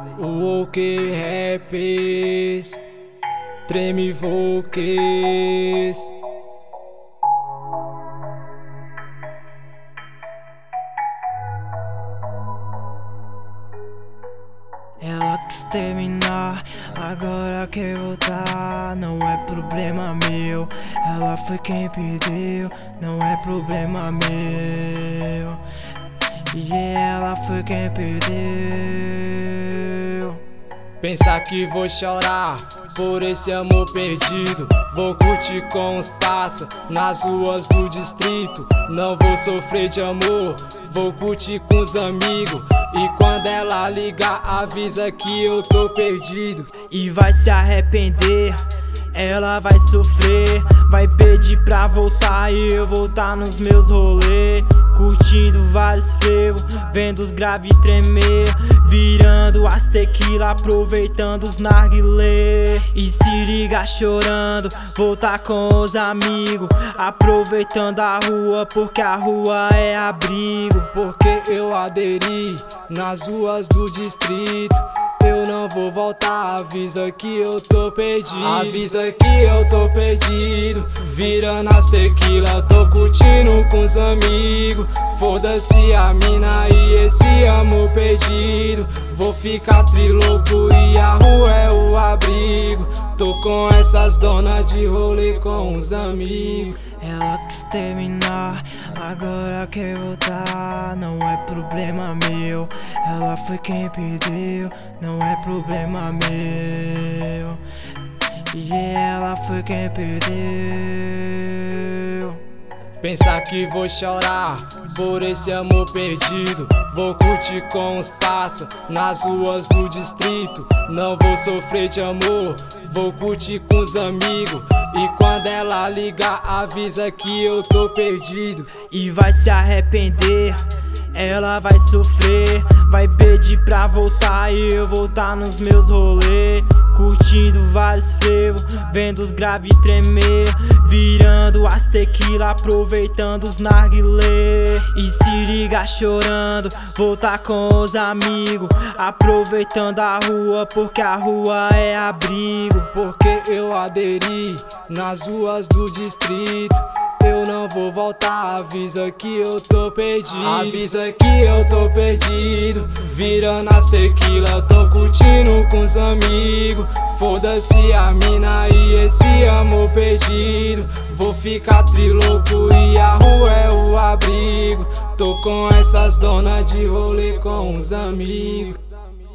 O que raps, treme vocês. Ela quis terminar, agora quer voltar. Não é problema meu, ela foi quem pediu. Não é problema meu, e ela foi quem pediu. Pensar que vou chorar por esse amor perdido. Vou curtir com os passos nas ruas do distrito. Não vou sofrer de amor, vou curtir com os amigos. E quando ela ligar, avisa que eu tô perdido. E vai se arrepender, ela vai sofrer. Vai pedir pra voltar e eu voltar nos meus rolês. Curtindo vários frevos, vendo os graves tremer. Virando as tequila, aproveitando os narguilé. E se liga chorando, voltar com os amigos. Aproveitando a rua, porque a rua é abrigo. Porque eu aderi nas ruas do distrito. Eu não vou voltar, avisa que eu tô perdido. Avisa que eu tô perdido. Virando as tequila, tô curtindo com os amigos. Foda-se a mina e esse amor perdido. Vou ficar trilouco e a rua é o abrigo. Tô com essas donas de rolê com os amigos. Ela quis terminar, agora quer voltar. Não é problema meu, ela foi quem pediu. Não é problema meu, e ela foi quem pediu. Pensar que vou chorar por esse amor perdido. Vou curtir com os passos nas ruas do distrito. Não vou sofrer de amor, vou curtir com os amigos. E quando ela ligar, avisa que eu tô perdido. E vai se arrepender, ela vai sofrer. Vai pedir pra voltar e eu voltar nos meus rolês. Curtindo vários frevos, vendo os graves tremer. Virando as tequila, aproveitando os narguilé. E se liga chorando, voltar com os amigos. Aproveitando a rua, porque a rua é abrigo. Porque eu aderi nas ruas do distrito. Eu não vou voltar, avisa que eu tô perdido. Avisa que eu tô perdido. Virando as tequila, tô curtindo com os amigos. Foda-se a mina e esse amor perdido. Vou ficar trilouco e a rua é o abrigo. Tô com essas donas de rolê com os amigos.